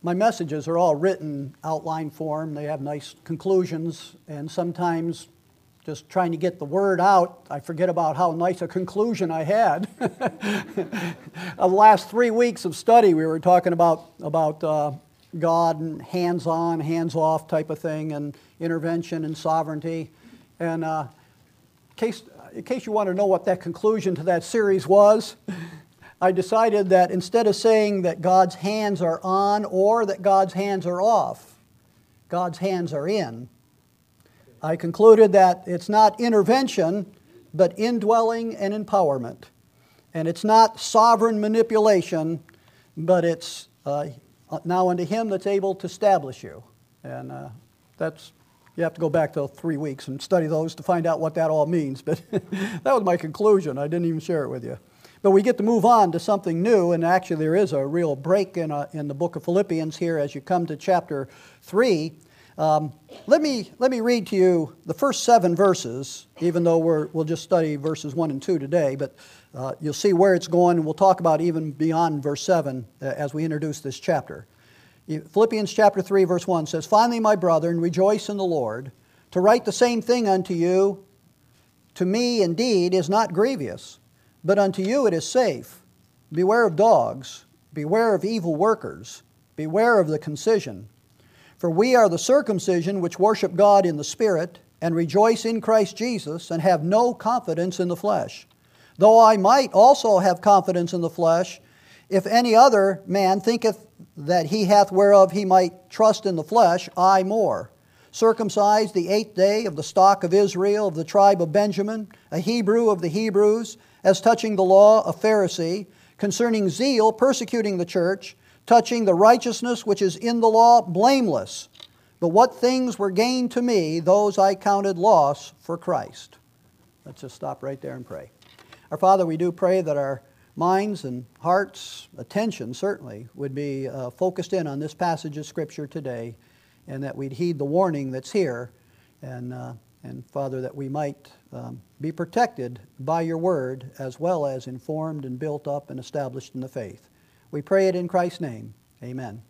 My messages are all written outline form. They have nice conclusions, and sometimes just trying to get the word out, I forget about how nice a conclusion I had. The last 3 weeks of study, we were talking about God and hands-on, hands-off type of thing, and intervention and sovereignty. And in case you want to know what that conclusion to that series was, I decided that instead of saying that God's hands are on or that God's hands are off, God's hands are in. I concluded that it's not intervention, but indwelling and empowerment. And it's not sovereign manipulation, but it's now unto Him that's able to establish you. And you have to go back to 3 weeks and study those to find out what that all means. But that was my conclusion. I didn't even share it with you. But we get to move on to something new, and actually there is a real break in the book of Philippians here as you come to chapter 3. Let me read to you the first 7 verses, even though we'll just study verses 1 and 2 today, but you'll see where it's going, and we'll talk about even beyond verse 7 as we introduce this chapter. Philippians chapter 3, verse 1 says, "Finally, my brethren, rejoice in the Lord. To write the same thing unto you, to me indeed, is not grievous, but unto you it is safe. Beware of dogs, beware of evil workers, beware of the concision. For we are the circumcision which worship God in the Spirit, and rejoice in Christ Jesus, and have no confidence in the flesh. Though I might also have confidence in the flesh, if any other man thinketh that he hath whereof he might trust in the flesh, I more. Circumcised the 8th day, of the stock of Israel, of the tribe of Benjamin, a Hebrew of the Hebrews, as touching the law, a Pharisee, concerning zeal, persecuting the church, touching the righteousness which is in the law, blameless. But what things were gained to me, those I counted loss for Christ." Let's just stop right there and pray. Our Father, we do pray that our minds and hearts, attention certainly, would be focused in on this passage of Scripture today, and that we'd heed the warning that's here, and Father, that we might be protected by your word, as well as informed and built up and established in the faith. We pray it in Christ's name. Amen.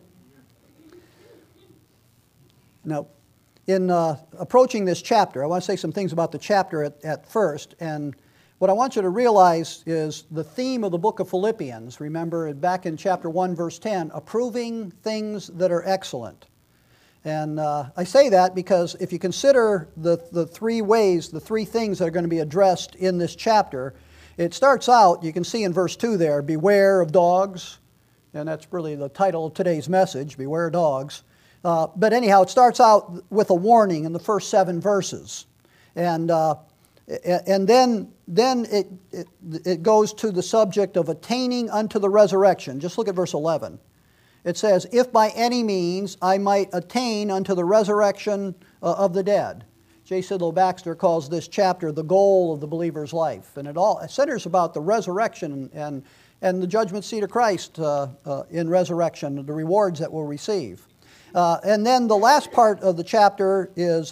Now, in approaching this chapter, I want to say some things about the chapter at first. And what I want you to realize is the theme of the book of Philippians. Remember, back in chapter 1, verse 10, approving things that are excellent. And I say that because if you consider the 3 ways, the 3 things that are going to be addressed in this chapter, it starts out, you can see in verse 2 there, beware of dogs. And that's really the title of today's message, beware of dogs. But anyhow, it starts out with a warning in the first 7 verses. And then it goes to the subject of attaining unto the resurrection. Just look at verse 11. It says, "If by any means I might attain unto the resurrection of the dead." J. Sidlow Baxter calls this chapter the goal of the believer's life. And it centers about the resurrection and the judgment seat of Christ in resurrection, the rewards that we'll receive. And then the last part of the chapter is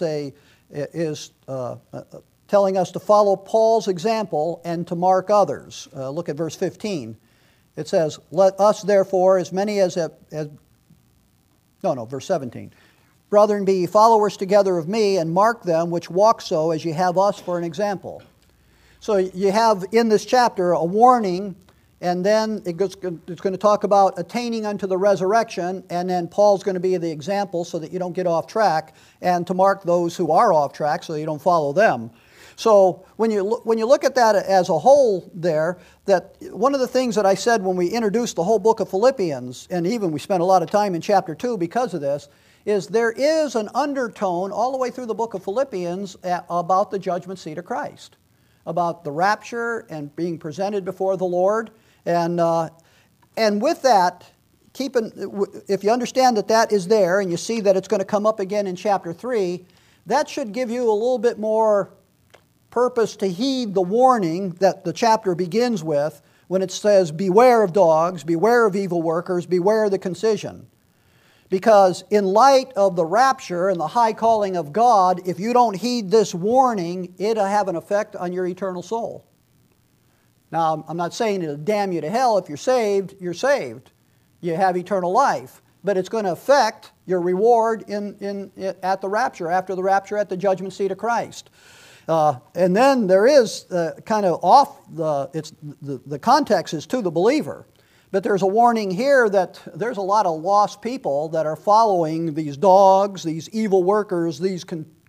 telling us to follow Paul's example and to mark others. Look at verse 15. It says, "Let us therefore, as many as verse 17. Brethren, be ye followers together of me, and mark them which walk so as ye have us for an example." So you have in this chapter a warning, and then it's going to talk about attaining unto the resurrection, and then Paul's going to be the example so that you don't get off track, and to mark those who are off track so you don't follow them. So when you look at that as a whole there, that one of the things that I said when we introduced the whole book of Philippians, and even we spent a lot of time in chapter 2 because of this, is there is an undertone all the way through the book of Philippians about the judgment seat of Christ, about the rapture and being presented before the Lord. And with that, if you understand that is there, and you see that it's going to come up again in chapter 3, that should give you a little bit more purpose to heed the warning that the chapter begins with when it says, "Beware of dogs, beware of evil workers, beware of the concision." Because in light of the rapture and the high calling of God, if you don't heed this warning, it'll have an effect on your eternal soul. Now, I'm not saying it'll damn you to hell. If you're saved, you're saved. You have eternal life. but it's going to affect your reward at the rapture, after the rapture, at the judgment seat of Christ. And then there is kind of the context is to the believer. But there's a warning here that there's a lot of lost people that are following these dogs, these evil workers, these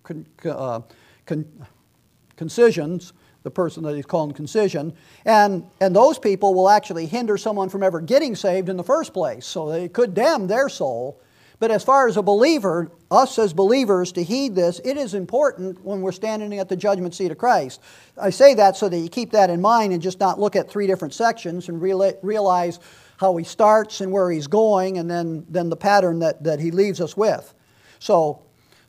concisions, the person that he's calling concision, and those people will actually hinder someone from ever getting saved in the first place. So they could damn their soul. But as far as a believer, us as believers, to heed this, it is important when we're standing at the judgment seat of Christ. I say that so that you keep that in mind and just not look at three different sections and realize how he starts and where he's going, and then the pattern that he leaves us with. So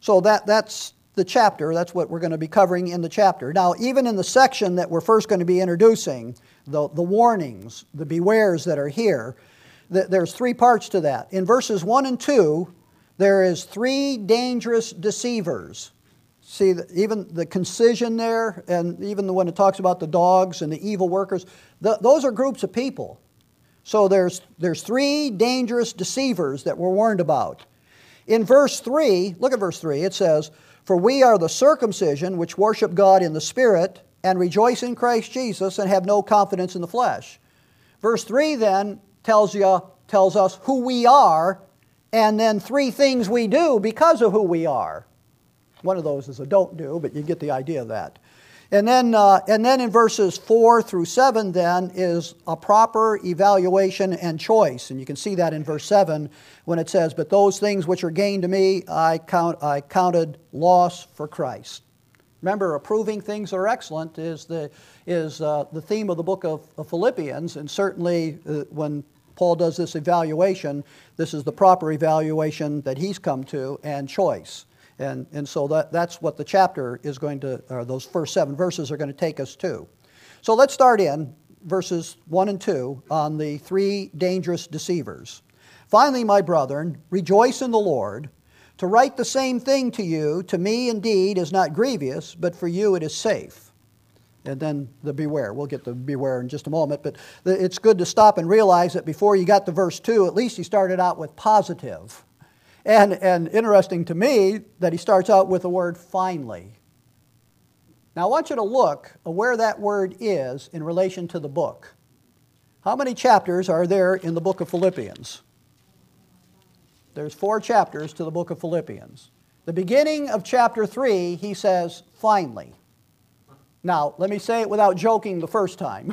that's the chapter. That's what we're going to be covering in the chapter. Now, even in the section that we're first going to be introducing, the warnings, the bewares that are here, there's three parts to that. In verses 1 and 2, there is three dangerous deceivers. See, even the concision there, and even when it talks about the dogs and the evil workers, those are groups of people. So there's three dangerous deceivers that we're warned about. In verse 3, look at verse 3, it says, "For we are the circumcision which worship God in the Spirit, and rejoice in Christ Jesus, and have no confidence in the flesh." Verse 3 then tells us who we are, and then three things we do because of who we are. One of those is a don't do, but you get the idea of that. And then in verses 4 through 7 then is a proper evaluation and choice. And you can see that in verse 7 when it says, "But those things which are gain to me, I counted loss for Christ." Remember, approving things that are excellent is the theme of the book of Philippians, and certainly when Paul does this evaluation, this is the proper evaluation that he's come to, and choice. And so that's what the chapter is going to, or those first 7 verses are going to take us to. So let's start in verses 1 and 2 on the three dangerous deceivers. "Finally, my brethren, rejoice in the Lord. To write the same thing to you, to me indeed, is not grievous, but for you it is safe." And then the beware. We'll get to beware in just a moment. But it's good to stop and realize that before you got to verse 2, at least he started out with positive. And interesting to me that he starts out with the word finally. Now I want you to look where that word is in relation to the book. How many chapters are there in the book of Philippians? There's 4 chapters to the book of Philippians. The beginning of chapter 3, he says, finally. Now, let me say it without joking the first time.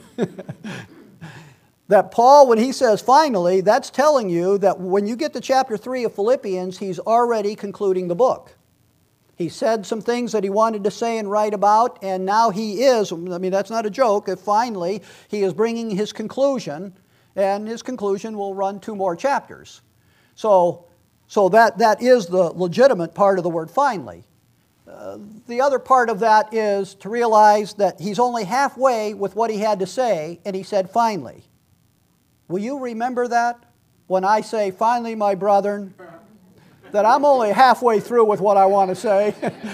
That Paul, when he says finally, that's telling you that when you get to chapter 3 of Philippians, he's already concluding the book. He said some things that he wanted to say and write about, and now he is, that's not a joke, finally he is bringing his conclusion, and his conclusion will run 2 more chapters. So that is the legitimate part of the word finally. The other part of that is to realize that he's only halfway with what he had to say, and he said finally. Will you remember that when I say finally, my brethren, that I'm only halfway through with what I want to say?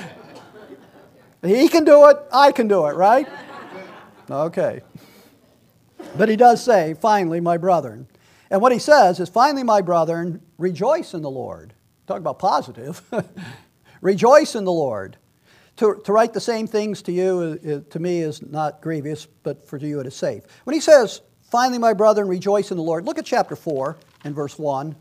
He can do it, I can do it, right? Okay. But he does say, finally, my brethren. And what he says is, finally, my brethren, rejoice in the Lord. Talk about positive. Rejoice in the Lord. To write the same things to you, to me, is not grievous, but for you it is safe. When he says, finally, my brethren, rejoice in the Lord, look at chapter 4 and verse 1.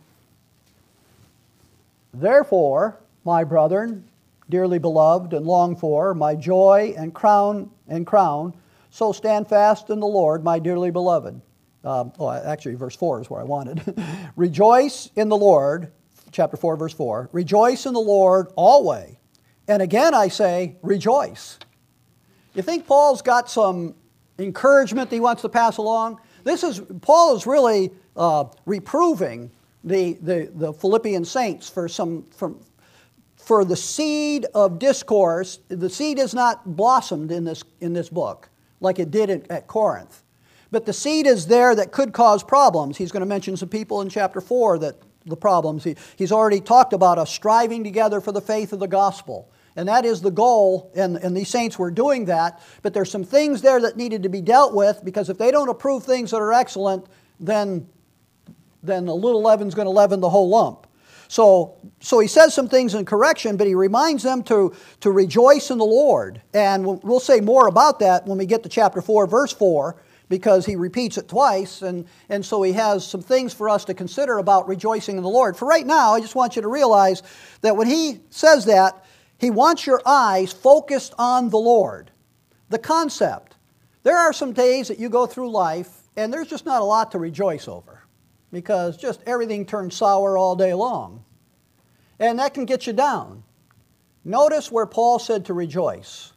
Therefore, my brethren, dearly beloved and longed for, my joy and crown, so stand fast in the Lord, my dearly beloved. Actually, verse 4 is where I wanted. Rejoice in the Lord, chapter 4, verse 4. Rejoice in the Lord always. And again I say, rejoice. You think Paul's got some encouragement that he wants to pass along? Paul is really reproving the Philippian saints for the seed of discourse. The seed has not blossomed in this book like it did at Corinth. But the seed is there that could cause problems. He's going to mention some people in chapter 4 that the problems. He's already talked about us striving together for the faith of the gospel. And that is the goal, and these saints were doing that. But there's some things there that needed to be dealt with, because if they don't approve things that are excellent, then then the little leaven's going to leaven the whole lump. So he says some things in correction, but he reminds them to rejoice in the Lord. And we'll say more about that when we get to chapter 4, verse 4, because he repeats it twice. And so he has some things for us to consider about rejoicing in the Lord. For right now, I just want you to realize that when he says that, he wants your eyes focused on the Lord. The concept. There are some days that you go through life, and there's just not a lot to rejoice over, because just everything turns sour all day long. And that can get you down. Notice where Paul said to rejoice.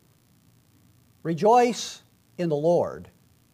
Rejoice in the Lord.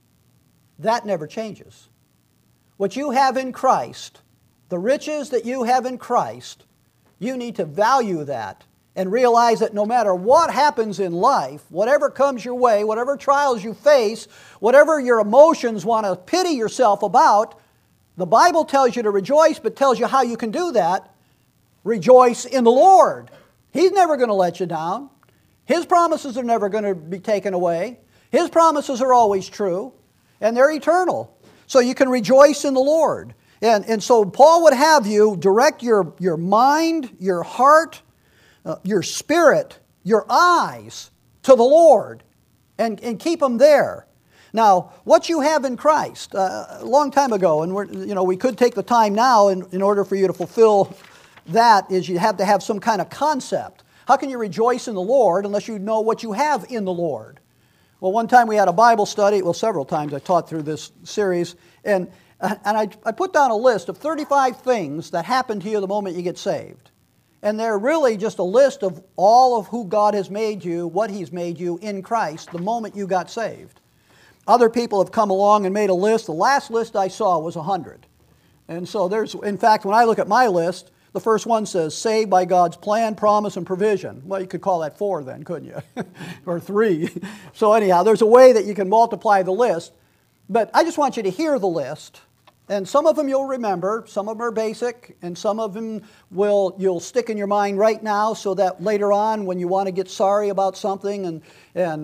That never changes. What you have in Christ, the riches that you have in Christ, you need to value that and realize that no matter what happens in life, whatever comes your way, whatever trials you face, whatever your emotions want to pity yourself about, the Bible tells you to rejoice, but tells you how you can do that. Rejoice in the Lord. He's never going to let you down. His promises are never going to be taken away. His promises are always true, and they're eternal. So you can rejoice in the Lord. And so Paul would have you direct your mind, your heart, your spirit, your eyes to the Lord, and keep them there. Now, what you have in Christ, a long time ago, and we could take the time now in order for you to fulfill that, is you have to have some kind of concept. How can you rejoice in the Lord unless you know what you have in the Lord? Well, one time we had a Bible study, well, several times I taught through this series, and I put down a list of 35 things that happen to you the moment you get saved. And they're really just a list of all of who God has made you, what He's made you in Christ the moment you got saved. Other people have come along and made a list. The last list I saw was 100. And so in fact, when I look at my list, the first one says, saved by God's plan, promise, and provision. Well, you could call that 4 then, couldn't you? Or 3. So anyhow, there's a way that you can multiply the list. But I just want you to hear the list. And some of them you'll remember, some of them are basic, and some of them you'll stick in your mind right now so that later on when you want to get sorry about something and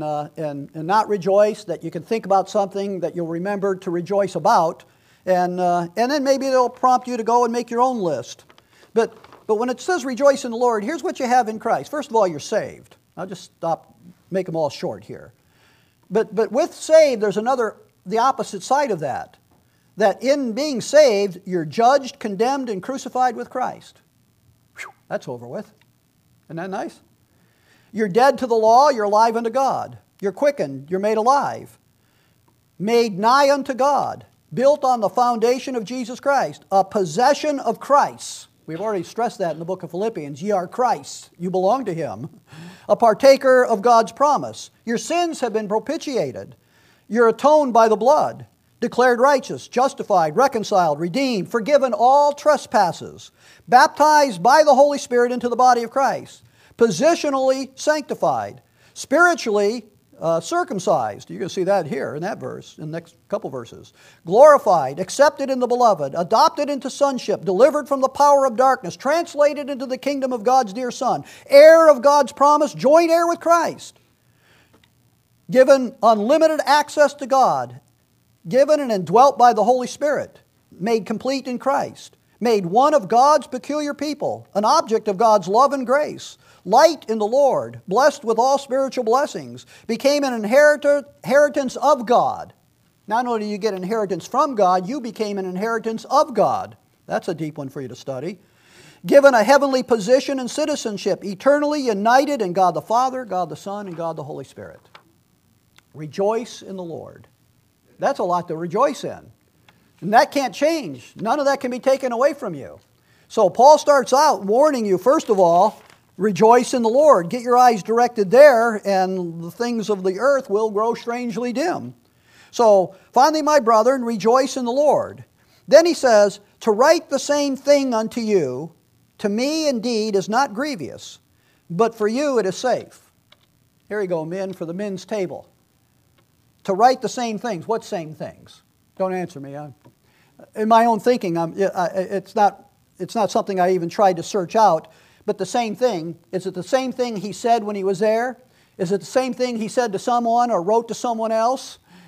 not rejoice, that you can think about something that you'll remember to rejoice about. And then maybe it'll prompt you to go and make your own list. But when it says rejoice in the Lord, here's what you have in Christ. First of all, you're saved. I'll just make them all short here. But with saved, there's the opposite side of that. That in being saved, you're judged, condemned, and crucified with Christ. Whew, that's over with. Isn't that nice? You're dead to the law, you're alive unto God. You're quickened, you're made alive. Made nigh unto God, built on the foundation of Jesus Christ, a possession of Christ. We've already stressed that in the book of Philippians. Ye are Christ, you belong to Him. A partaker of God's promise. Your sins have been propitiated. You're atoned by the blood. Declared righteous, justified, reconciled, redeemed, forgiven all trespasses, baptized by the Holy Spirit into the body of Christ, positionally sanctified, spiritually circumcised. You can see that here in that verse, in the next couple verses. Glorified, accepted in the beloved, adopted into sonship, delivered from the power of darkness, translated into the kingdom of God's dear Son, heir of God's promise, joint heir with Christ, given unlimited access to God, given and indwelt by the Holy Spirit, made complete in Christ, made one of God's peculiar people, an object of God's love and grace, light in the Lord, blessed with all spiritual blessings, became an inheritance of God. Not only do you get inheritance from God, you became an inheritance of God. That's a deep one for you to study. Given a heavenly position and citizenship, eternally united in God the Father, God the Son, and God the Holy Spirit. Rejoice in the Lord. That's a lot to rejoice in. And that can't change. None of that can be taken away from you. So Paul starts out warning you, first of all, rejoice in the Lord. Get your eyes directed there, and the things of the earth will grow strangely dim. So, finally, my brethren, rejoice in the Lord. Then he says, to write the same thing unto you, to me indeed is not grievous, but for you it is safe. Here you go, men, for the men's table. To write the same things. What same things? Don't answer me. In my own thinking, it's not something I even tried to search out. But the same thing. Is it the same thing he said when he was there? Is it the same thing he said to someone or wrote to someone else?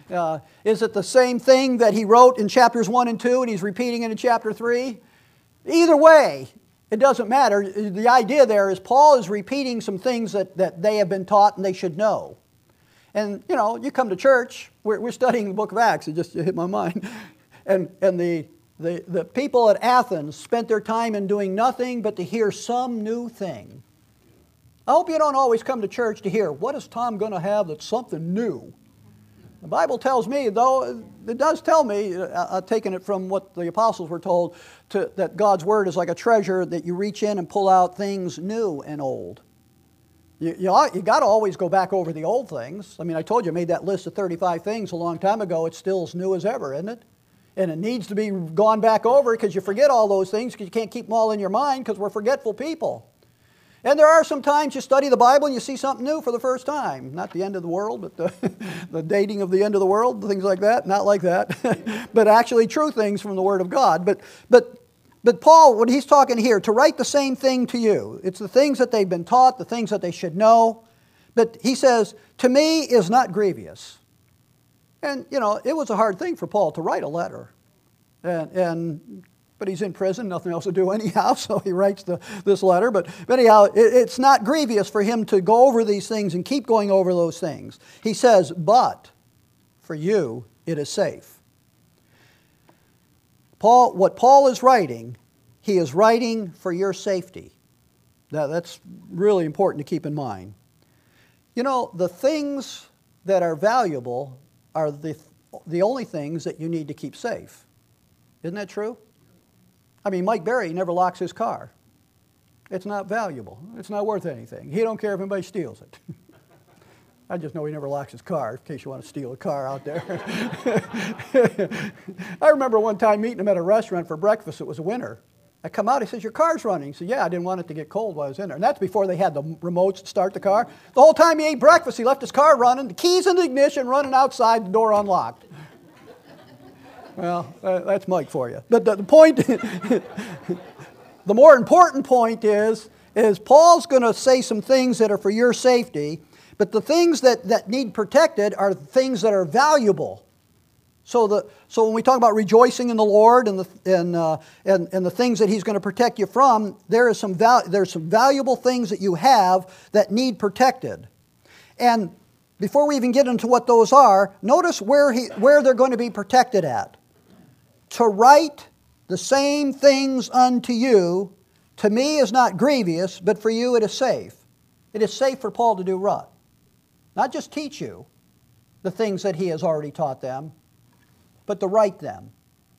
Is it the same thing that he wrote in chapters 1 and 2 and he's repeating it in chapter 3? Either way, it doesn't matter. The idea there is Paul is repeating some things that they have been taught and they should know. And, you know, you come to church, we're studying the book of Acts, it just hit my mind. And the people at Athens spent their time in doing nothing but to hear some new thing. I hope you don't always come to church to hear, what is Tom going to have that's something new? The Bible tells me, though, it does tell me, taking it from what the apostles were told, that God's Word is like a treasure that you reach in and pull out things new and old. You got to always go back over the old things. I mean, I told you I made that list of 35 things a long time ago. It's still as new as ever, isn't it? And it needs to be gone back over because you forget all those things because you can't keep them all in your mind because we're forgetful people. And there are some times you study the Bible and you see something new for the first time. Not the end of the world, but the dating of the end of the world, things like that. Not like that. But actually true things from the Word of God. But Paul, when he's talking here, to write the same thing to you, it's the things that they've been taught, the things that they should know. But he says, to me is not grievous. And, you know, it was a hard thing for Paul to write a letter. But he's in prison, nothing else to do anyhow, so he writes this letter. But anyhow, it's not grievous for him to go over these things and keep going over those things. He says, but for you it is safe. What Paul is writing, he is writing for your safety. That's really important to keep in mind. You know, the things that are valuable are the only things that you need to keep safe. Isn't that true? I mean, Mike Berry never locks his car. It's not valuable. It's not worth anything. He don't care if anybody steals it. I just know he never locks his car, in case you want to steal a car out there. I remember one time meeting him at a restaurant for breakfast. It was winter. I come out, he says, your car's running. He said, yeah, I didn't want it to get cold while I was in there. And that's before they had the remotes to start the car. The whole time he ate breakfast, he left his car running, the keys in the ignition, running outside, the door unlocked. Well, that's Mike for you. But the point, the more important point is Paul's going to say some things that are for your safety, but the things that need protected are things that are valuable. So when we talk about rejoicing in the Lord and the things that He's going to protect you from, there's some valuable things that you have that need protected. And before we even get into what those are, notice where they're going to be protected at. To write the same things unto you, to me is not grievous, but for you it is safe. It is safe for Paul to do what? Not just teach you the things that he has already taught them, but to write them.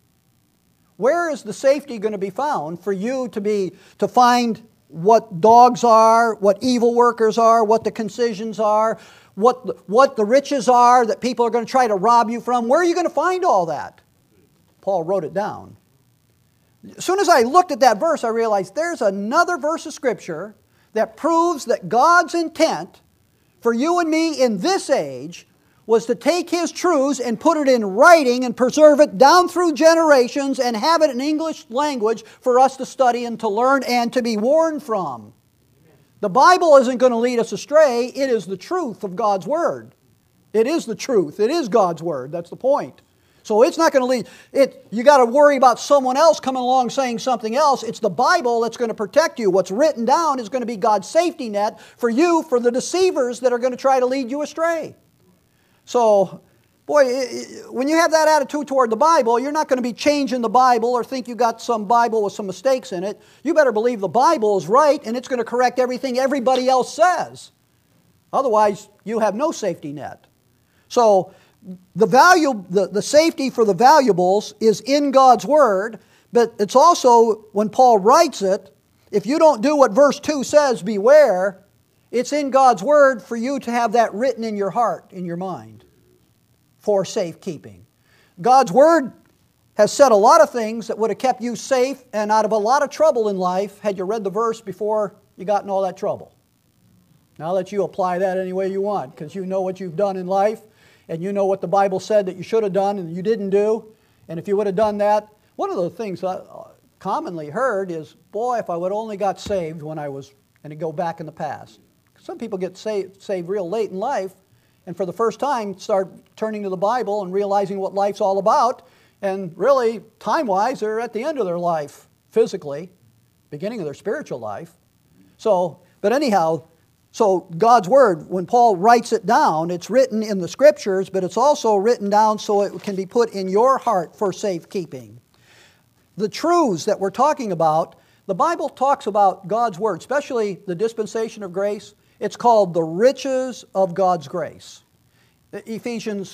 Where is the safety going to be found for you to find what dogs are, what evil workers are, what the concisions are, what the riches are that people are going to try to rob you from? Where are you going to find all that? Paul wrote it down. As soon as I looked at that verse, I realized there's another verse of Scripture that proves that God's intent for you and me in this age was to take His truths and put it in writing and preserve it down through generations and have it in English language for us to study and to learn and to be warned from. The Bible isn't going to lead us astray. It is the truth of God's Word. It is the truth. It is God's Word. That's the point. So it's not going to lead it. You got to worry about someone else coming along saying something else. It's the Bible that's going to protect you. What's written down is going to be God's safety net for you, for the deceivers that are going to try to lead you astray. So, boy, when you have that attitude toward the Bible, you're not going to be changing the Bible or think you got some Bible with some mistakes in it. You better believe the Bible is right and it's going to correct everything everybody else says. Otherwise, you have no safety net. So, the safety for the valuables is in God's Word, but it's also, when Paul writes it, if you don't do what verse 2 says, beware, it's in God's Word for you to have that written in your heart, in your mind, for safekeeping. God's Word has said a lot of things that would have kept you safe and out of a lot of trouble in life had you read the verse before you got in all that trouble. Now I'll let you apply that any way you want, because you know what you've done in life, and you know what the Bible said that you should have done and you didn't do. And if you would have done that, one of the things I commonly heard is, boy, if I would only got saved when I was, and to go back in the past. Some people get saved real late in life, and for the first time start turning to the Bible and realizing what life's all about. And really, time-wise, they're at the end of their life, physically, beginning of their spiritual life. But anyhow, so God's Word, when Paul writes it down, it's written in the Scriptures, but it's also written down so it can be put in your heart for safekeeping. The truths that we're talking about, the Bible talks about God's Word, especially the dispensation of grace. It's called the riches of God's grace. Ephesians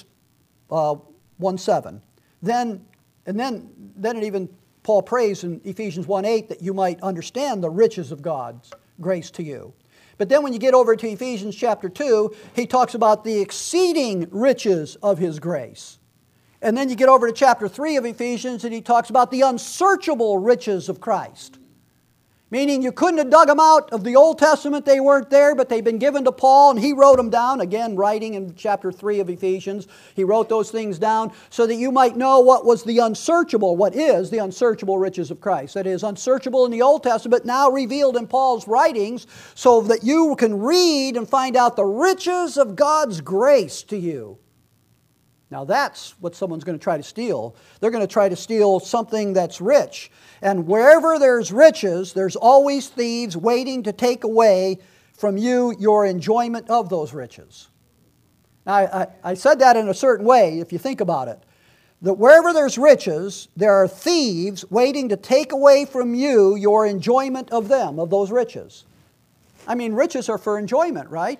1:7. Then it even, Paul prays in Ephesians 1:8 that you might understand the riches of God's grace to you. But then when you get over to Ephesians chapter 2, he talks about the exceeding riches of His grace. And then you get over to chapter 3 of Ephesians and he talks about the unsearchable riches of Christ. Meaning you couldn't have dug them out of the Old Testament, they weren't there, but they've been given to Paul and he wrote them down, again writing in chapter 3 of Ephesians. He wrote those things down so that you might know what is the unsearchable riches of Christ. That is, unsearchable in the Old Testament, now revealed in Paul's writings, so that you can read and find out the riches of God's grace to you. Now that's what someone's going to try to steal. They're going to try to steal something that's rich. And wherever there's riches, there's always thieves waiting to take away from you your enjoyment of those riches. Now, I said that in a certain way, if you think about it. That wherever there's riches, there are thieves waiting to take away from you your enjoyment of them, of those riches. I mean, riches are for enjoyment, right?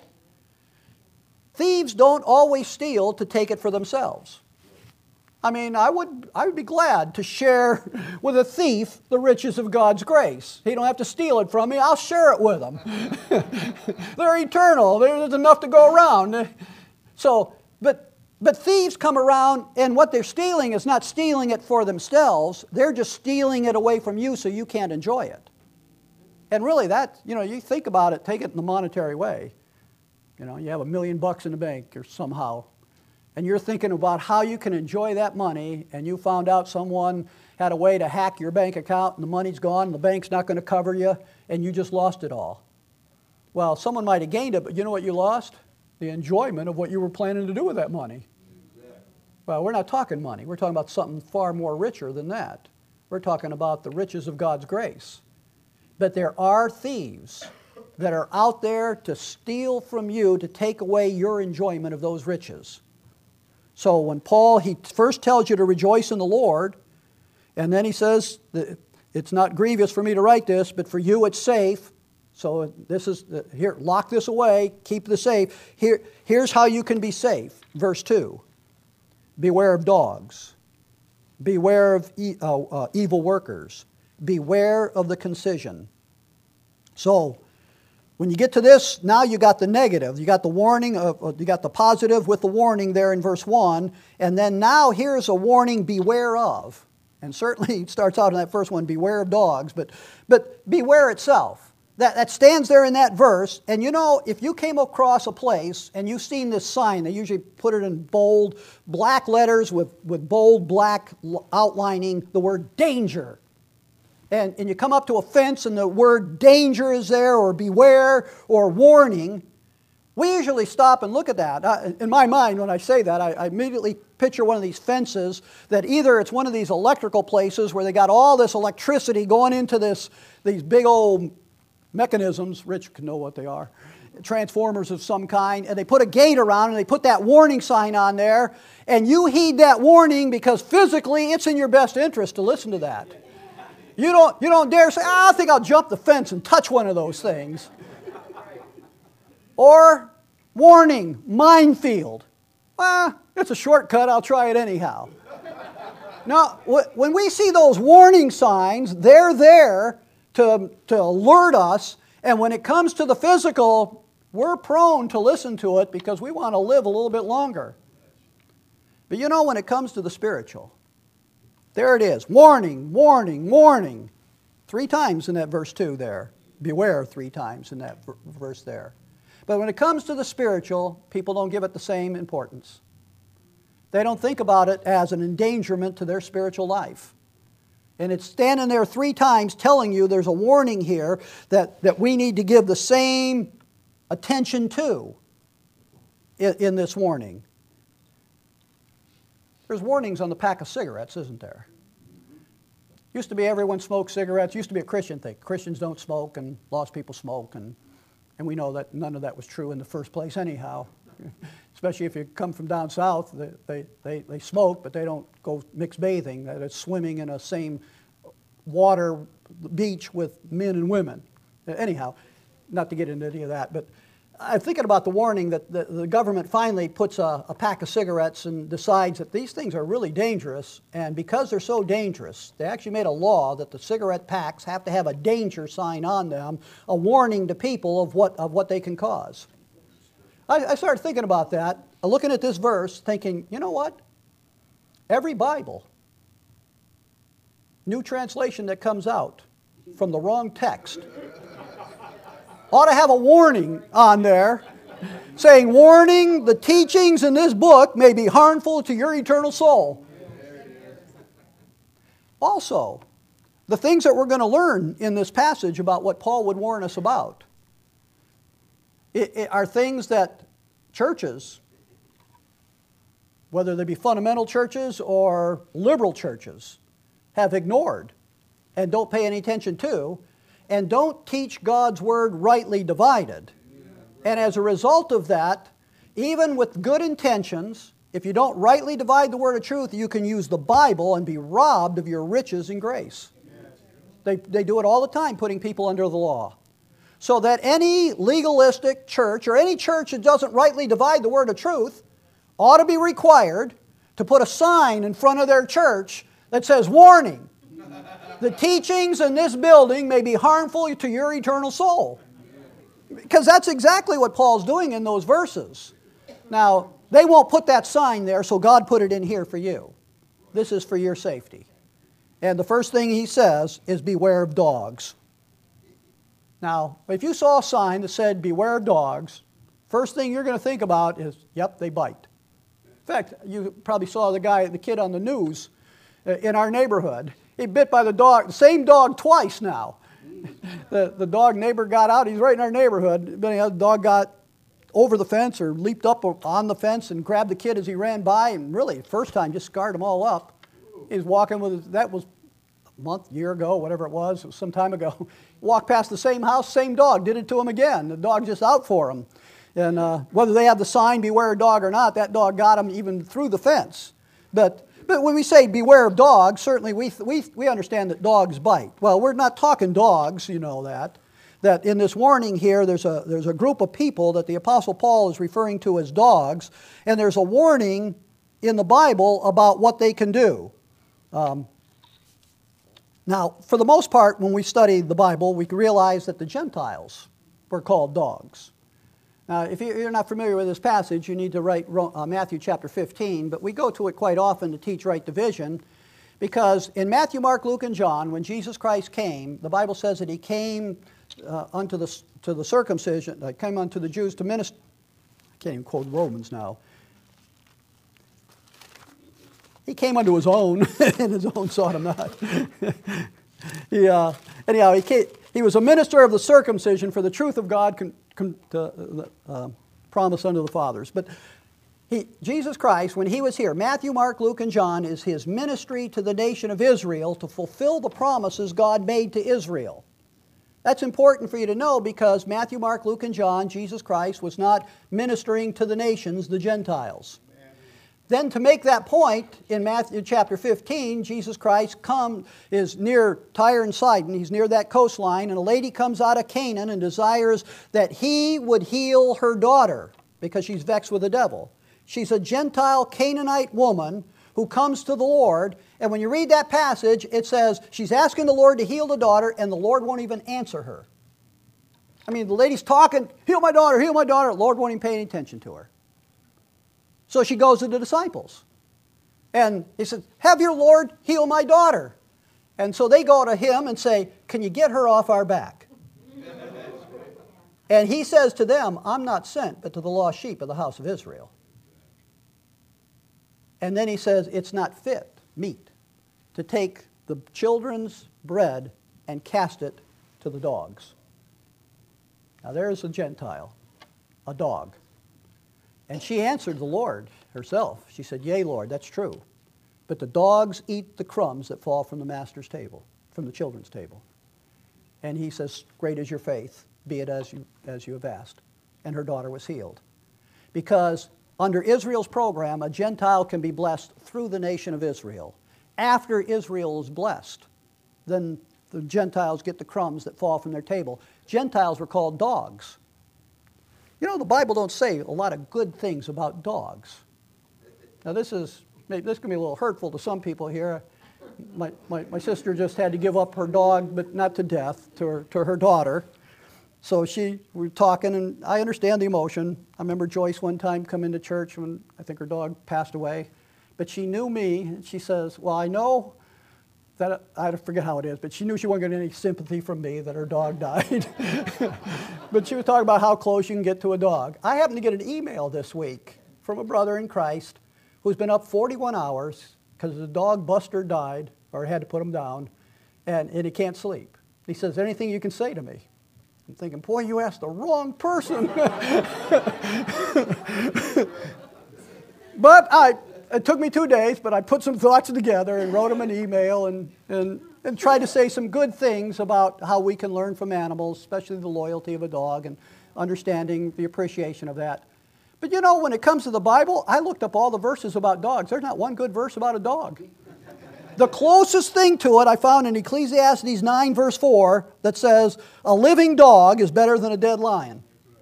Thieves don't always steal to take it for themselves. I mean, I would be glad to share with a thief the riches of God's grace. He don't have to steal it from me. I'll share it with him. They're eternal. There's enough to go around. But thieves come around, and what they're stealing is not stealing it for themselves. They're just stealing it away from you so you can't enjoy it. And really, that, you think about it, take it in the monetary way. You have $1 million in the bank or somehow, and you're thinking about how you can enjoy that money, and you found out someone had a way to hack your bank account, and the money's gone, and the bank's not going to cover you, and you just lost it all. Well, someone might have gained it, but you know what you lost? The enjoyment of what you were planning to do with that money. Well, we're not talking money. We're talking about something far more richer than that. We're talking about the riches of God's grace. But there are thieves that are out there to steal from you, to take away your enjoyment of those riches. So when Paul, he first tells you to rejoice in the Lord, and then he says, it's not grievous for me to write this, but for you it's safe. So this is, here, lock this away, keep this safe. Here's how you can be safe. Verse 2, beware of dogs. Beware of evil workers. Beware of the concision. So, when you get to this, now you got the negative. You got the warning, you got the positive with the warning there in verse 1. And then now here's a warning, beware of. And certainly it starts out in that first one, beware of dogs. But beware itself. That stands there in that verse. And if you came across a place and you've seen this sign, they usually put it in bold black letters with bold black outlining the word danger. And you come up to a fence and the word danger is there, or beware, or warning. We usually stop and look at that. In my mind, when I say that, I immediately picture one of these fences that either it's one of these electrical places where they got all this electricity going into these big old mechanisms, Rich can know what they are, transformers of some kind, and they put a gate around and they put that warning sign on there, and you heed that warning because physically it's in your best interest to listen to that. You don't dare say, I think I'll jump the fence and touch one of those things. Or, warning, minefield. Well, it's a shortcut, I'll try it anyhow. Now, when we see those warning signs, they're there to alert us, and when it comes to the physical, we're prone to listen to it because we want to live a little bit longer. But when it comes to the spiritual, there it is. Warning, warning, warning. 3 times in that verse 2 there. Beware 3 times in that verse there. But when it comes to the spiritual, people don't give it the same importance. They don't think about it as an endangerment to their spiritual life. And it's standing there 3 times telling you there's a warning here that we need to give the same attention to. in this warning. There's warnings on the pack of cigarettes, isn't there? Used to be everyone smoked cigarettes. Used to be a Christian thing. Christians don't smoke, and lost people smoke, and we know that none of that was true in the first place anyhow. Especially if you come from down south, they smoke, but they don't go mixed bathing. That it's swimming in a same water beach with men and women. Anyhow, not to get into any of that, but I'm thinking about the warning that the government finally puts a pack of cigarettes and decides that these things are really dangerous, and because they're so dangerous, they actually made a law that the cigarette packs have to have a danger sign on them, a warning to people of what they can cause. I started thinking about that, looking at this verse, thinking, you know what? Every Bible, new translation that comes out from the wrong text, ought to have a warning on there saying, warning, the teachings in this book may be harmful to your eternal soul. Also, the things that we're going to learn in this passage about what Paul would warn us about are things that churches, whether they be fundamental churches or liberal churches, have ignored and don't pay any attention to, and don't teach God's Word rightly divided. And as a result of that, even with good intentions, if you don't rightly divide the Word of truth, you can use the Bible and be robbed of your riches and grace. They do it all the time, putting people under the law. So that any legalistic church, or any church that doesn't rightly divide the Word of truth, ought to be required to put a sign in front of their church that says, warning, the teachings in this building may be harmful to your eternal soul. Because that's exactly what Paul's doing in those verses. Now, they won't put that sign there, so God put it in here for you. This is for your safety. And the first thing he says is, beware of dogs. Now, if you saw a sign that said, beware of dogs, first thing you're going to think about is, yep, they bite. In fact, you probably saw the kid on the news in our neighborhood. He bit by the dog, the same dog twice now. The dog neighbor got out. He's right in our neighborhood. But the dog got over the fence or leaped up on the fence and grabbed the kid as he ran by. And really, the first time, just scarred him all up. He was walking with that was a month, year ago, whatever it was some time ago. Walked past the same house, same dog, did it to him again. The dog just out for him. And whether they have the sign, beware of dog or not, that dog got him even through the fence. But when we say beware of dogs, certainly we understand that dogs bite. Well, we're not talking dogs, you know that. That in this warning here, there's a group of people that the Apostle Paul is referring to as dogs, and there's a warning in the Bible about what they can do. Now, for the most part, when we study the Bible, we can realize that the Gentiles were called dogs. Now, if you're not familiar with this passage, you need to write Matthew chapter 15, but we go to it quite often to teach right division, because in Matthew, Mark, Luke, and John, when Jesus Christ came, the Bible says that he came to the circumcision, came unto the Jews to minister. I can't even quote Romans now. He came unto his own, and his own sought him not. Anyhow, he was a minister of the circumcision for the truth of God promised unto the fathers. But Jesus Christ, when he was here, Matthew, Mark, Luke, and John is his ministry to the nation of Israel to fulfill the promises God made to Israel. That's important for you to know, because Matthew, Mark, Luke, and John, Jesus Christ was not ministering to the nations, the Gentiles. Then to make that point, in Matthew chapter 15, Jesus Christ is near Tyre and Sidon. He's near that coastline, and a lady comes out of Canaan and desires that he would heal her daughter because she's vexed with the devil. She's a Gentile Canaanite woman who comes to the Lord, and when you read that passage, it says she's asking the Lord to heal the daughter, and the Lord won't even answer her. I mean, the lady's talking, heal my daughter, heal my daughter. The Lord won't even pay any attention to her. So she goes to the disciples. And he says, have your Lord heal my daughter. And so they go to him and say, can you get her off our back? And he says to them, I'm not sent but to the lost sheep of the house of Israel. And then he says, it's not meet to take the children's bread and cast it to the dogs. Now there's a Gentile, a dog. And she answered the Lord herself. She said, "Yea, Lord, that's true. But the dogs eat the crumbs that fall from the master's table, from the children's table." And he says, "Great is your faith, be it as you have asked." And her daughter was healed. Because under Israel's program, a Gentile can be blessed through the nation of Israel. After Israel is blessed, then the Gentiles get the crumbs that fall from their table. Gentiles were called dogs. You know, the Bible don't say a lot of good things about dogs. Now this can be a little hurtful to some people here. My sister just had to give up her dog, but not to death, to her daughter. So we were talking, and I understand the emotion. I remember Joyce one time coming to church when I think her dog passed away. But she knew me, and she says, "Well, I know that," I forget how it is, but she knew she wasn't getting any sympathy from me that her dog died. But she was talking about how close you can get to a dog. I happened to get an email this week from a brother in Christ who's been up 41 hours because the dog Buster died, or had to put him down, and he can't sleep. He says, "Anything you can say to me?" I'm thinking, boy, you asked the wrong person. But it took me 2 days, but I put some thoughts together and wrote him an email and tried to say some good things about how we can learn from animals, especially the loyalty of a dog and understanding the appreciation of that. But you know, when it comes to the Bible, I looked up all the verses about dogs. There's not one good verse about a dog. The closest thing to it I found in Ecclesiastes 9, verse 4, that says, "A living dog is better than a dead lion."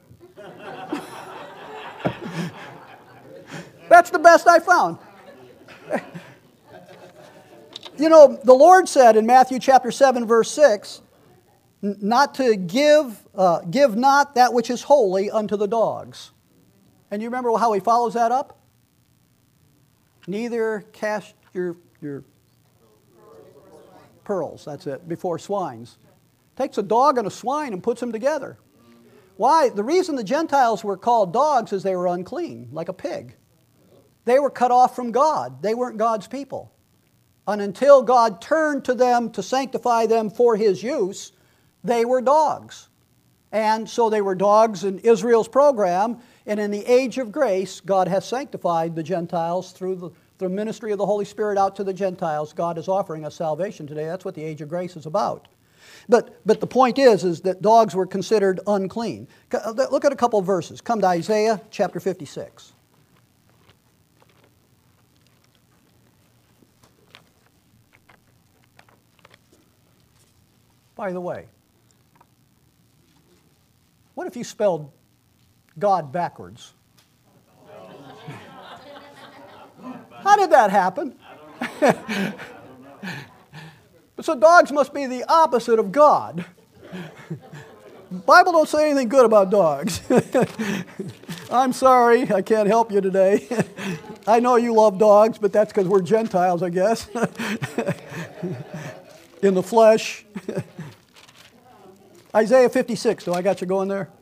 That's the best I found. You know, the Lord said in Matthew chapter 7, verse 6, not to give not that which is holy unto the dogs. And you remember how he follows that up? Neither cast your pearls, that's it, before swines. Takes a dog and a swine and puts them together. Why? The reason the Gentiles were called dogs is they were unclean, like a pig. They were cut off from God. They weren't God's people. And until God turned to them to sanctify them for His use, they were dogs. And so they were dogs in Israel's program, and in the age of grace, God has sanctified the Gentiles through the ministry of the Holy Spirit out to the Gentiles. God is offering us salvation today. That's what the age of grace is about. But the point is that dogs were considered unclean. Look at a couple of verses. Come to Isaiah chapter 56. By the way, what if you spelled God backwards? How did that happen? So dogs must be the opposite of God. The Bible don't say anything good about dogs. I'm sorry, I can't help you today. I know you love dogs, but that's because we're Gentiles, I guess. In the flesh. Isaiah 56, do I got you going there?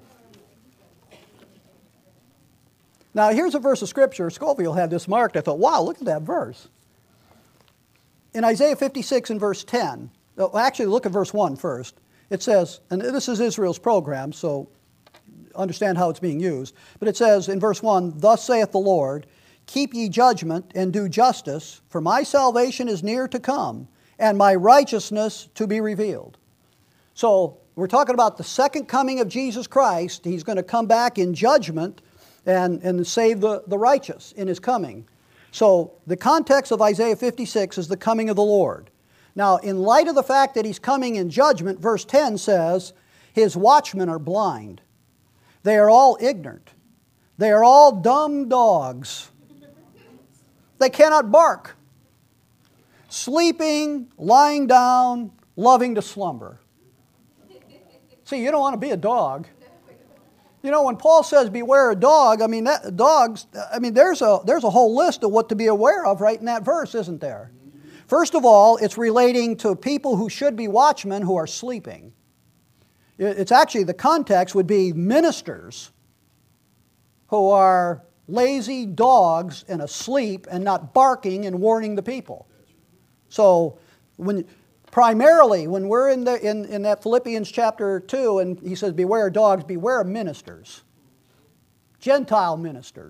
Now here's a verse of Scripture. Scoville had this marked. I thought, wow, look at that verse. In Isaiah 56 and verse 10, actually look at verse 1 first. It says, and this is Israel's program, so understand how it's being used. But it says in verse 1, "Thus saith the Lord, keep ye judgment and do justice, for my salvation is near to come, and my righteousness to be revealed." So we're talking about the second coming of Jesus Christ. He's going to come back in judgment and save the righteous in His coming. So the context of Isaiah 56 is the coming of the Lord. Now, in light of the fact that He's coming in judgment, verse 10 says, His watchmen are blind. They are all ignorant. They are all dumb dogs. They cannot bark. Sleeping, lying down, loving to slumber. See, you don't want to be a dog. You know, when Paul says beware a dog, I mean, there's a whole list of what to be aware of right in that verse, isn't there? First of all, it's relating to people who should be watchmen who are sleeping. It's actually, the context would be ministers who are lazy dogs and asleep and not barking and warning the people. So, primarily, when we're in that Philippians chapter 2, and he says, beware dogs, beware ministers. Gentile ministers.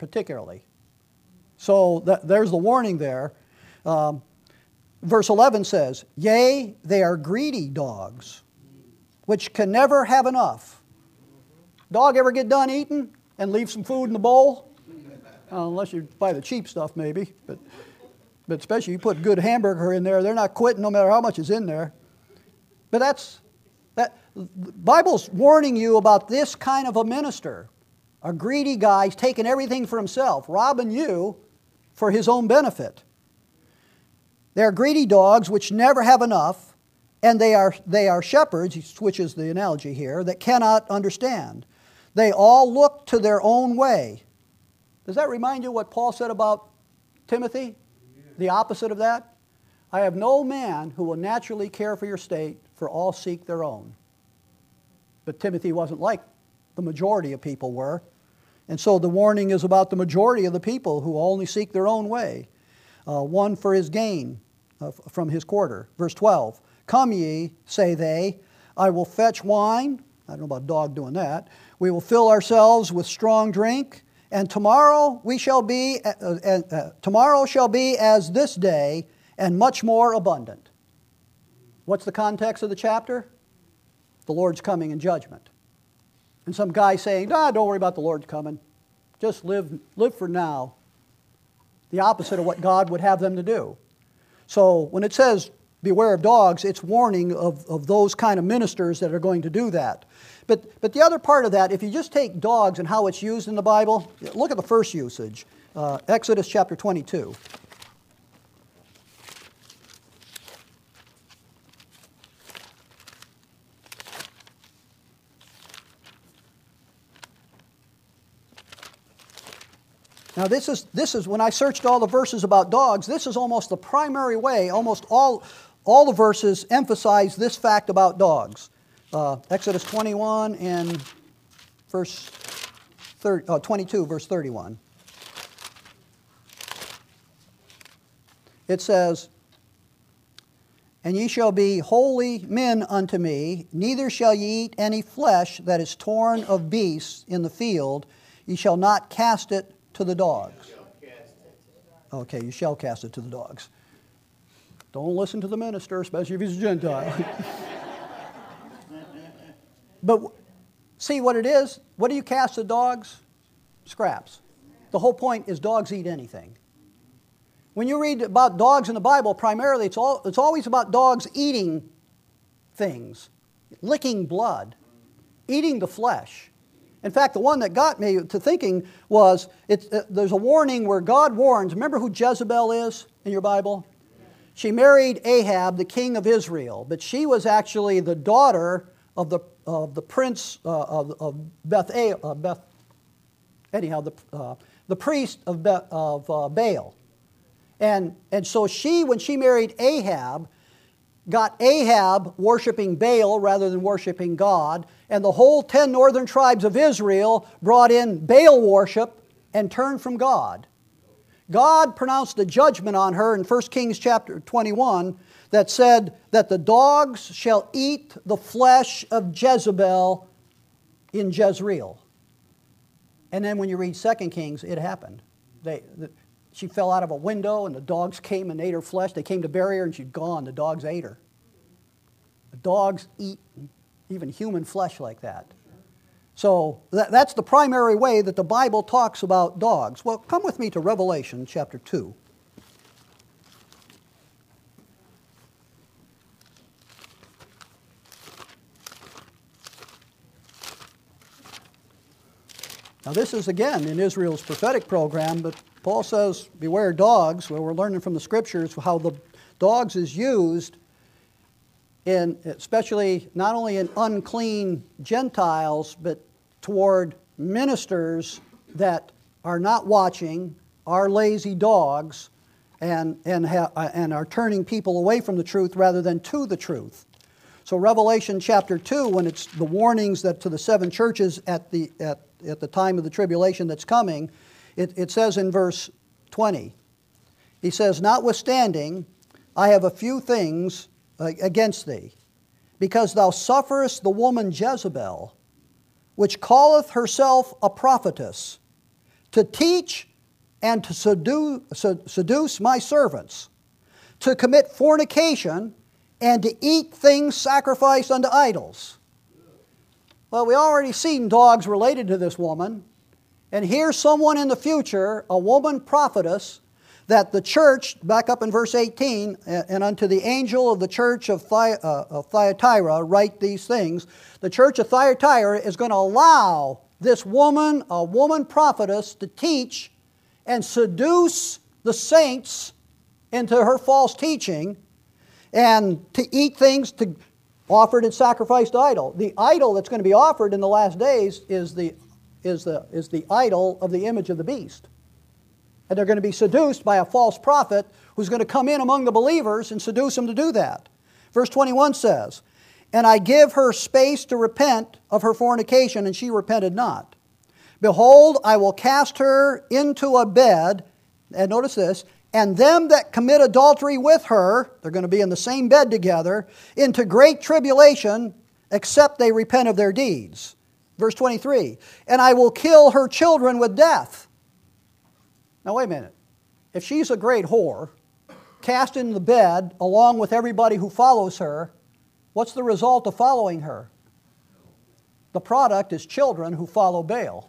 particularly. So there's the warning there. Verse 11 says, "Yea, they are greedy dogs, which can never have enough." Dog ever get done eating and leave some food in the bowl? Unless you buy the cheap stuff maybe, but especially you put good hamburger in there, they're not quitting no matter how much is in there. But the Bible's warning you about this kind of a minister. A greedy guy, he's taking everything for himself, robbing you for his own benefit. They are greedy dogs which never have enough, and they are shepherds, he switches the analogy here, that cannot understand. They all look to their own way. Does that remind you what Paul said about Timothy? The opposite of that? "I have no man who will naturally care for your state, for all seek their own." But Timothy wasn't like the majority of people were. And so the warning is about the majority of the people who only seek their own way. One for his gain from his quarter. Verse 12, "Come ye, say they, I will fetch wine." I don't know about a dog doing that. "We will fill ourselves with strong drink, and tomorrow shall be as this day, and much more abundant." What's the context of the chapter? The Lord's coming in judgment. And some guy saying, "Don't worry about the Lord's coming. Just live for now." The opposite of what God would have them to do. So when it says, "Beware of dogs," it's warning of those kind of ministers that are going to do that. But the other part of that, if you just take dogs and how it's used in the Bible, look at the first usage, Exodus chapter 22. Now this is when I searched all the verses about dogs, this is almost the primary way, almost all the verses emphasize this fact about dogs. Exodus 21 and 22, verse 31. It says, "And ye shall be holy men unto me, neither shall ye eat any flesh that is torn of beasts in the field, ye shall not cast it to the dogs." Okay, you shall cast it to the dogs. Don't listen to the minister, especially if he's a Gentile. But see what it is? What do you cast to dogs? Scraps. The whole point is dogs eat anything. When you read about dogs in the Bible, primarily it's always about dogs eating things, licking blood, eating the flesh. In fact, the one that got me to thinking was, there's a warning where God warns. Remember who Jezebel is in your Bible? She married Ahab, the king of Israel, but she was actually the daughter of the prince of the priest of Baal. And so when she married Ahab, got Ahab worshiping Baal rather than worshiping God, and the whole 10 northern tribes of Israel brought in Baal worship and turned from God. God pronounced a judgment on her in 1 Kings chapter 21 that said that the dogs shall eat the flesh of Jezebel in Jezreel. And then when you read 2 Kings, it happened. She fell out of a window and the dogs came and ate her flesh. They came to bury her and she'd gone. The dogs ate her. The dogs eat even human flesh like that. So that's the primary way that the Bible talks about dogs. Well, come with me to Revelation chapter 2. Now this is again in Israel's prophetic program, but Paul says, beware dogs. Well, we're learning from the scriptures how the dogs is used in, especially not only in unclean Gentiles, but toward ministers that are not watching, are lazy dogs, and are turning people away from the truth rather than to the truth. So Revelation chapter 2, when it's the warnings that to the 7 churches at the time of the tribulation that's coming, it says in verse 20, he says, "Notwithstanding, I have a few things against thee, because thou sufferest the woman Jezebel, which calleth herself a prophetess, to teach and to seduce my servants, to commit fornication, and to eat things sacrificed unto idols. Well, we already seen dogs related to this woman. And here's someone in the future, a woman prophetess, that the church, back up in verse 18, and unto the angel of the church of Thyatira write these things. The church of Thyatira is going to allow this woman, a woman prophetess, to teach and seduce the saints into her false teaching, and to eat things offered and sacrificed to idol. The idol that's going to be offered in the last days is the idol of the image of the beast. And they're going to be seduced by a false prophet who's going to come in among the believers and seduce them to do that. Verse 21 says, "And I give her space to repent of her fornication, and she repented not. Behold, I will cast her into a bed," and notice this, "and them that commit adultery with her," they're going to be in the same bed together, "into great tribulation, except they repent of their deeds." Verse 23, "And I will kill her children with death." Now wait a minute. If she's a great whore, cast in the bed along with everybody who follows her, what's the result of following her? The product is children who follow Baal.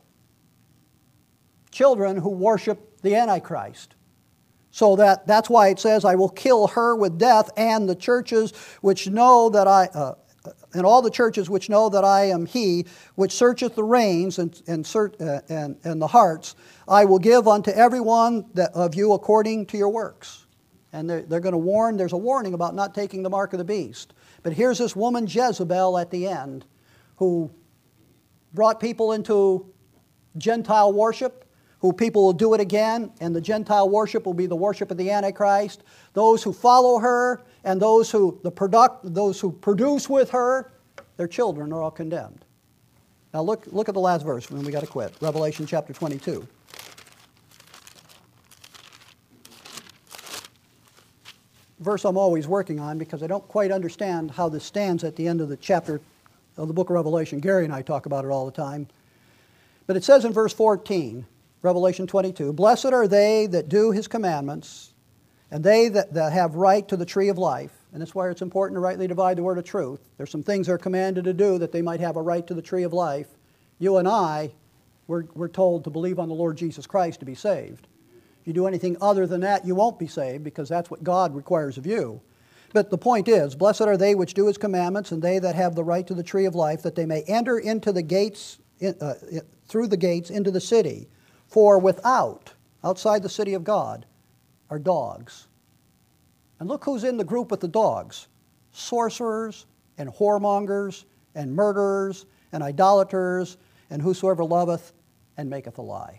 Children who worship the Antichrist. So that's why it says, "I will kill her with death, and the churches which know that and all the churches which know that I am He which searcheth the reins and the hearts, I will give unto every one of you according to your works." And they're going to warn. There's a warning about not taking the mark of the beast. But here's this woman Jezebel at the end, who brought people into Gentile worship, who people will do it again, and the Gentile worship will be the worship of the Antichrist. Those who follow her and those who produce with her, their children are all condemned. Now look at the last verse when we got to quit. Revelation chapter 22. Verse I'm always working on because I don't quite understand how this stands at the end of the chapter of the book of Revelation. Gary and I talk about it all the time. But it says in verse 14, Revelation 22, "Blessed are they that do His commandments, and they that have right to the tree of life." And that's why it's important to rightly divide the word of truth. There's some things they're commanded to do that they might have a right to the tree of life. You and I, we're told to believe on the Lord Jesus Christ to be saved. If you do anything other than that, you won't be saved, because that's what God requires of you. But the point is, blessed are they which do His commandments, and they that have the right to the tree of life, that they may enter into the gates, through the gates into the city. For without, outside the city of God, are dogs. And look who's in the group with the dogs: sorcerers and whoremongers and murderers and idolaters and whosoever loveth and maketh a lie.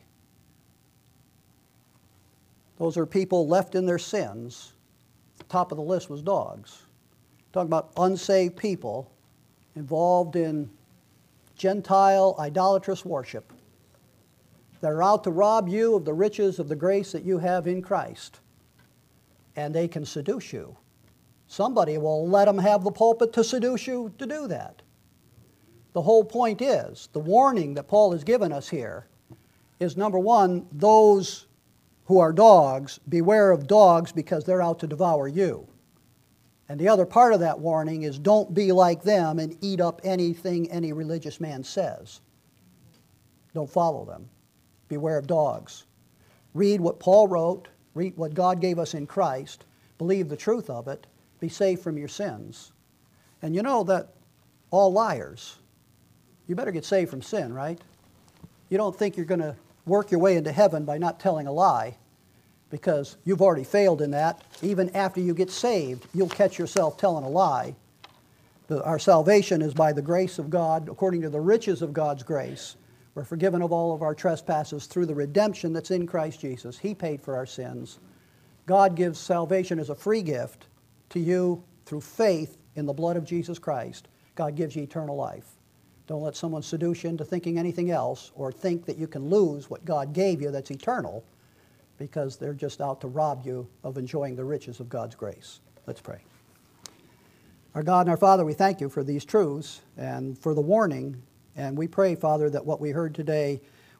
Those are people left in their sins. The top of the list was dogs. Talking about unsaved people involved in Gentile idolatrous worship. They're out to rob you of the riches of the grace that you have in Christ. And they can seduce you. Somebody will let them have the pulpit to seduce you to do that. The whole point is, the warning that Paul has given us here is, number one, those who are dogs, beware of dogs because they're out to devour you. And the other part of that warning is, don't be like them and eat up anything any religious man says. Don't follow them. Beware of dogs. Read what Paul wrote. Read what God gave us in Christ. Believe the truth of it. Be saved from your sins. And you know that all liars, you better get saved from sin, right? You don't think you're going to work your way into heaven by not telling a lie, because you've already failed in that. Even after you get saved, you'll catch yourself telling a lie. Our salvation is by the grace of God, according to the riches of God's grace. We're forgiven of all of our trespasses through the redemption that's in Christ Jesus. He paid for our sins. God gives salvation as a free gift to you through faith in the blood of Jesus Christ. God gives you eternal life. Don't let someone seduce you into thinking anything else, or think that you can lose what God gave you that's eternal, because they're just out to rob you of enjoying the riches of God's grace. Let's pray. Our God and our Father, we thank you for these truths and for the warning. And we pray, Father, that what we heard today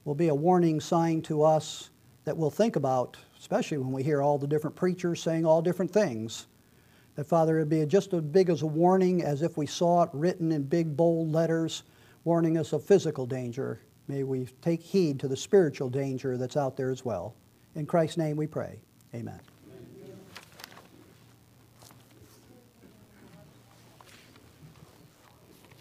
will be a warning sign to us that we'll think about, especially when we hear all the different preachers saying all different things. That, Father, it would be just as big as a warning as if we saw it written in big, bold letters, warning us of physical danger. May we take heed to the spiritual danger that's out there as well. In Christ's name we pray. Amen.